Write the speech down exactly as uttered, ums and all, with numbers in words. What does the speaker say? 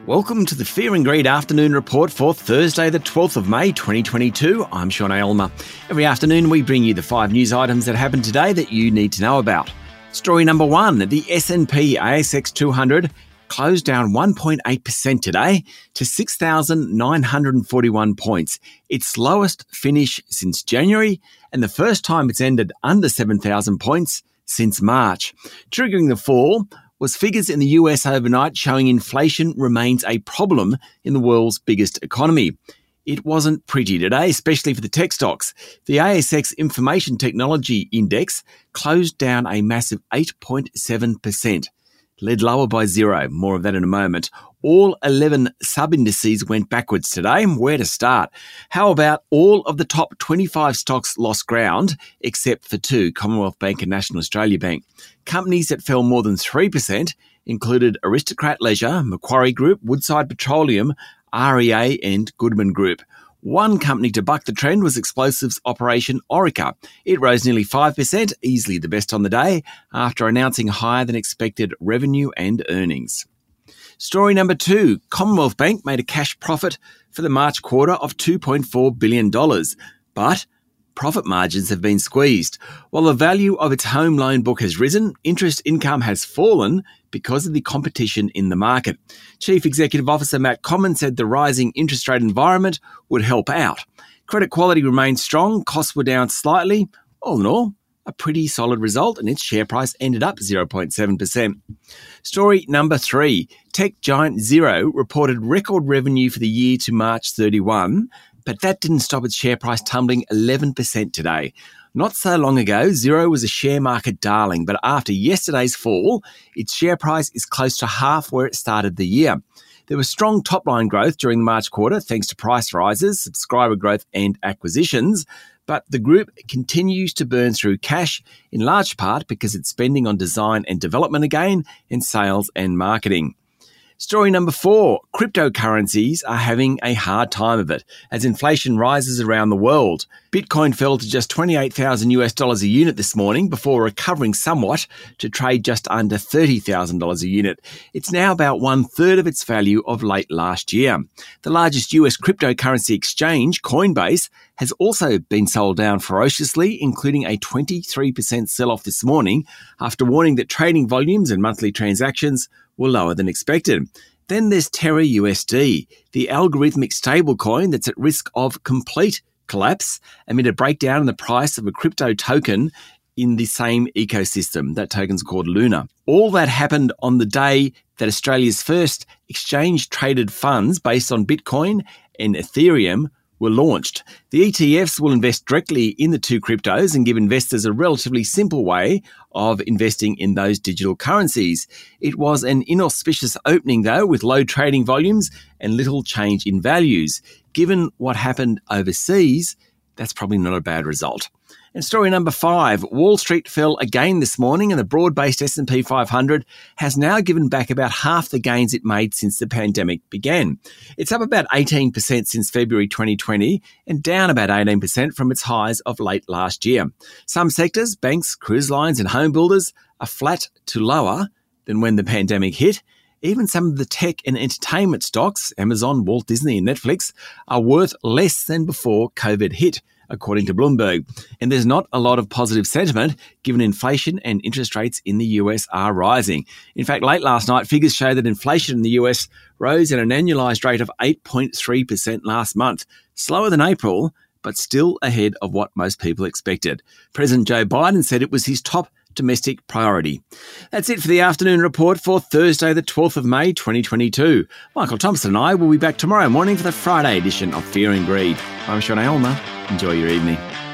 Welcome to the Fear and Greed Afternoon Report for Thursday the twelfth of May twenty twenty-two. I'm Sean Aylmer. Every afternoon we bring you the five news items that happened today that you need to know about. Story number one, the S and P A S X two hundred closed down one point eight percent today to six thousand nine hundred forty-one points, its lowest finish since January and the first time it's ended under seven thousand points since March. Triggering the fall was figures in the U S overnight showing inflation remains a problem in the world's biggest economy. It wasn't pretty today, especially for the tech stocks. The A S X Information Technology Index closed down a massive eight point seven percent, led lower by zero. More of that in a moment. All eleven sub-indices went backwards today. Where to start? How about all of the top twenty-five stocks lost ground, except for two, Commonwealth Bank and National Australia Bank. Companies that fell more than three percent included Aristocrat Leisure, Macquarie Group, Woodside Petroleum, R E A and Goodman Group. One company to buck the trend was explosives operation Orica. It rose nearly five percent, easily the best on the day, after announcing higher than expected revenue and earnings. Story number two, Commonwealth Bank made a cash profit for the March quarter of two point four billion dollars, but profit margins have been squeezed. While the value of its home loan book has risen, interest income has fallen because of the competition in the market. Chief Executive Officer Matt Comyn said the rising interest rate environment would help out. Credit quality remained strong, costs were down slightly. All in all, a pretty solid result, and its share price ended up zero point seven percent. Story number three, tech giant Xero reported record revenue for the year to March thirty-first, but that didn't stop its share price tumbling eleven percent today. Not so long ago, Xero was a share market darling, but after yesterday's fall, its share price is close to half where it started the year. There was strong top-line growth during the March quarter thanks to price rises, subscriber growth and acquisitions, but the group continues to burn through cash, in large part because it's spending on design and development again, and sales and marketing. Story number four, cryptocurrencies are having a hard time of it as inflation rises around the world. Bitcoin fell to just twenty-eight thousand US dollars a unit this morning before recovering somewhat to trade just under thirty thousand dollars a unit. It's now about one third of its value of late last year. The largest U S cryptocurrency exchange, Coinbase, has also been sold down ferociously, including a twenty-three percent sell-off this morning after warning that trading volumes and monthly transactions were lower than expected. Then there's Terra U S D, the algorithmic stablecoin that's at risk of complete collapse amid a breakdown in the price of a crypto token in the same ecosystem. That token's called Luna. All that happened on the day that Australia's first exchange-traded funds based on Bitcoin and Ethereum were launched. The E T Fs will invest directly in the two cryptos and give investors a relatively simple way of investing in those digital currencies. It was an inauspicious opening, though, with low trading volumes and little change in values. Given what happened overseas, that's probably not a bad result. And story number five, Wall Street fell again this morning and the broad-based S and P five hundred has now given back about half the gains it made since the pandemic began. It's up about eighteen percent since February twenty twenty and down about eighteen percent from its highs of late last year. Some sectors, banks, cruise lines and home builders, are flat to lower than when the pandemic hit. Even some of the tech and entertainment stocks, Amazon, Walt Disney and Netflix, are worth less than before COVID hit, according to Bloomberg. And there's not a lot of positive sentiment given inflation and interest rates in the U S are rising. In fact, late last night, figures show that inflation in the U S rose at an annualized rate of eight point three percent last month, slower than April, but still ahead of what most people expected. President Joe Biden said it was his top domestic priority. That's it for the afternoon report for Thursday, the twelfth of May, twenty twenty-two. Michael Thompson and I will be back tomorrow morning for the Friday edition of Fear and Greed. I'm Sean Aylmer. Enjoy your evening.